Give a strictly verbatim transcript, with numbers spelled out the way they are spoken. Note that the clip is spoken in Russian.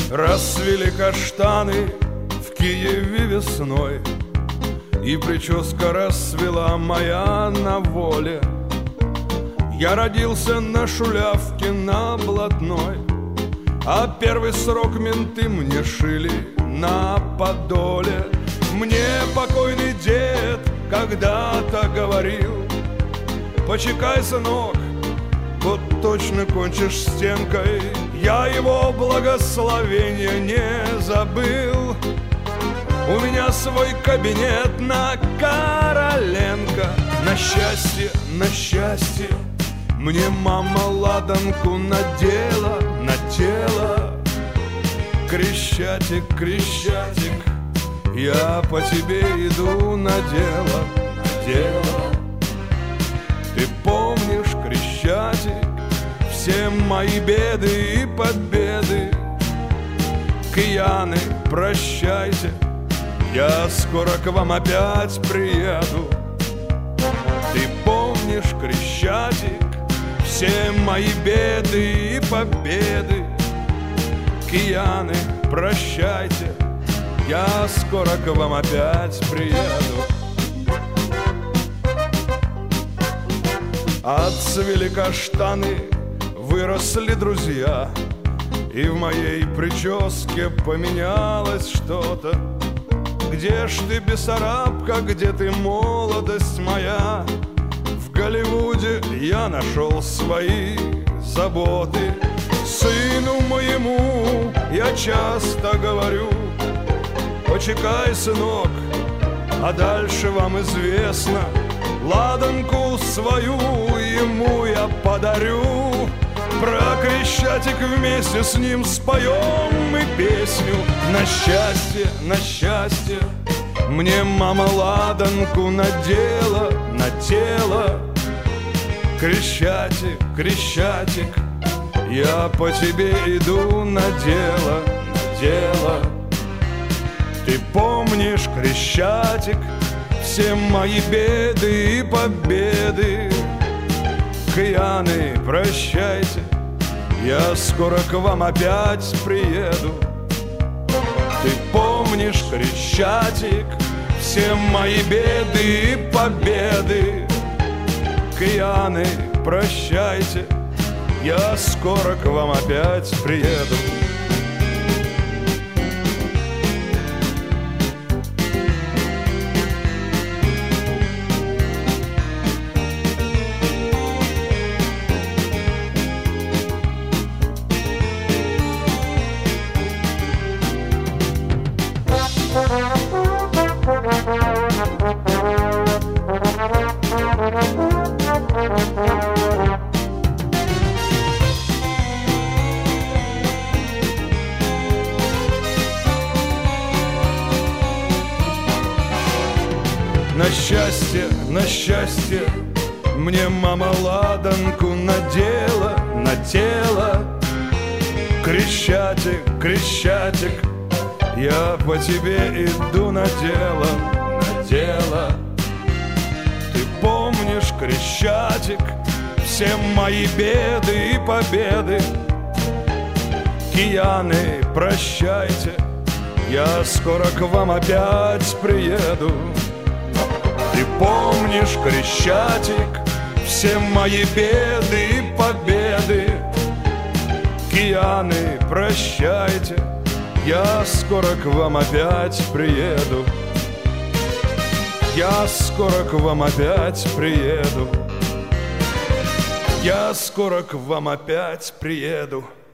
Расцвели каштаны в Киеве весной, и прическа расцвела моя на воле. Я родился на Шулявке, на Блатной, а первый срок менты мне шили на Подоле. Мне покойный дед когда-то говорил: почекай, сынок, вот точно кончишь стенкой. Я его благословения не забыл. У меня свой кабинет на Короленко. На счастье, на счастье, мне мама ладанку надела на тело. Крещатик, Крещатик, я по тебе иду на дело, на дело. Ты помнишь, Крещатик, все мои беды и победы? Кияны, прощайте, я скоро к вам опять приеду. Ты помнишь, Крещатик, все мои беды и победы? Кияны, прощайте, я скоро к вам опять приеду. Отцвели каштаны, выросли друзья, и в моей прическе поменялось что-то. Где ж ты, Бессарабка, где ты, молодость моя? В Голливуде я нашел свои заботы. Сыну моему я часто говорю: почекай, сынок, а дальше вам известно. Ладанку свою ему я подарю. Про Крещатик вместе с ним споем мы песню. На счастье, на счастье, мне мама ладанку надела на тело. Крещатик, Крещатик, я по тебе иду на дело, на дело. Ты помнишь, Крещатик, все мои беды и победы? Кияны, прощайте, я скоро к вам опять приеду. Ты помнишь, Крещатик, все мои беды и победы? Кияны, прощайте, я скоро к вам опять приеду. На счастье, на счастье, мне мама ладанку надела на тело. Крещатик, Крещатик, я по тебе иду на дело, на дело. Ты помнишь, Крещатик, все мои беды и победы? Кияны, прощайте, я скоро к вам опять приеду. Ты помнишь, Крещатик, все мои беды и победы? Кияны, прощайте, я скоро к вам опять приеду. Я скоро к вам опять приеду. Я скоро к вам опять приеду.